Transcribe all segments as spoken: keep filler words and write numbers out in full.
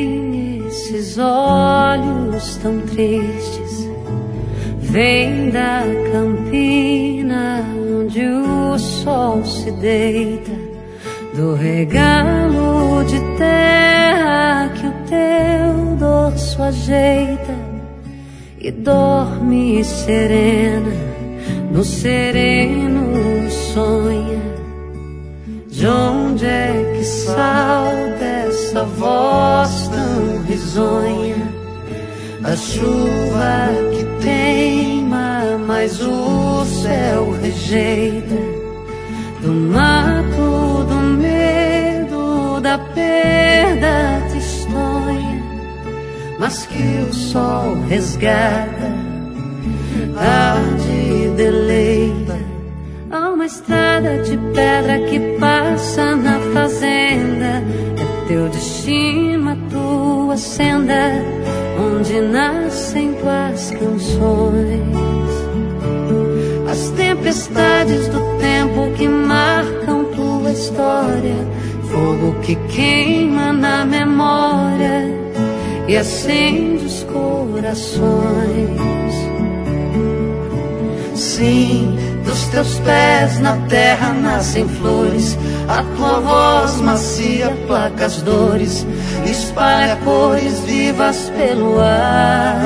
tem esses olhos tão tristes? Vem da campina onde o sol se deita, do regalo de terra que o teu dorso ajeita, e dorme serena, no sereno sonha. De onde é que salta essa voz tão risonha? A chuva que teima, mas o céu rejeita. Do mato, do medo, da perda tristonha, mas que o sol resgata, arde e deleita. Há uma estrada de pedra que passa na fazenda, é teu destino, a tua senda, onde nascem tuas canções. As tempestades do tempo que marcam tua história, fogo que queima na memória e acende os corações. Sim, dos teus pés na terra nascem flores, a tua voz macia placa as dores, espalha cores vivas pelo ar.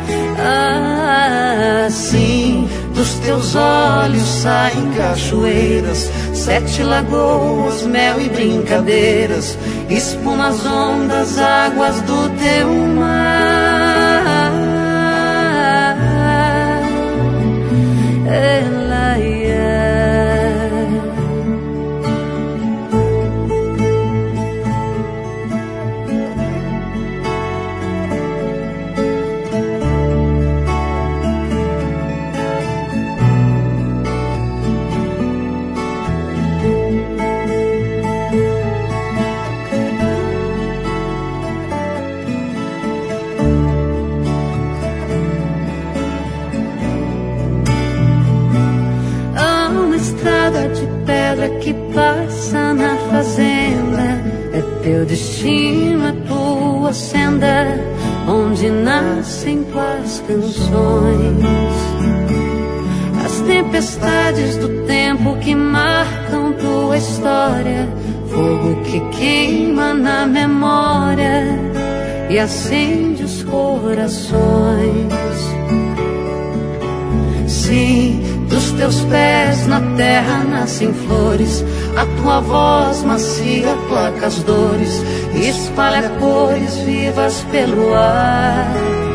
Ah, sim, dos teus olhos saem cachoeiras, sete lagoas, mel e brincadeiras, espuma as ondas, águas do teu mar. Ela ia. De pedra que passa na fazenda, é teu destino, a tua senda, onde nascem tuas canções. As tempestades do tempo que marcam tua história, fogo que queima na memória e acende os corações. Sim, dos teus pés na terra nascem flores, a tua voz macia placa as dores, espalha cores vivas pelo ar.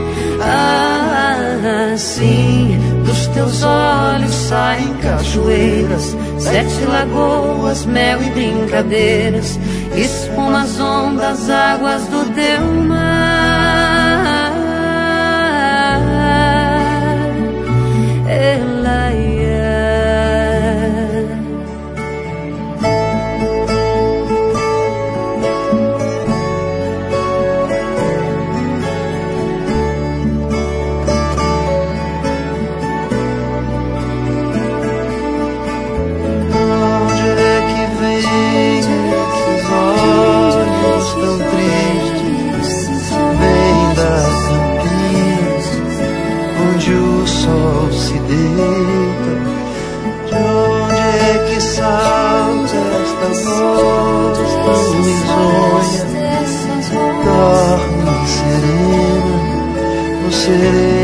Ah, sim, dos teus olhos saem cachoeiras, sete lagoas, mel e brincadeiras, espuma as ondas, águas do teu mar. Ela ia. Onde é que vem esses olhos tão tristes? Vem das campinas onde o sol se deita. De onde é que salta esta voz tão risonha? Dorme serena, no sereno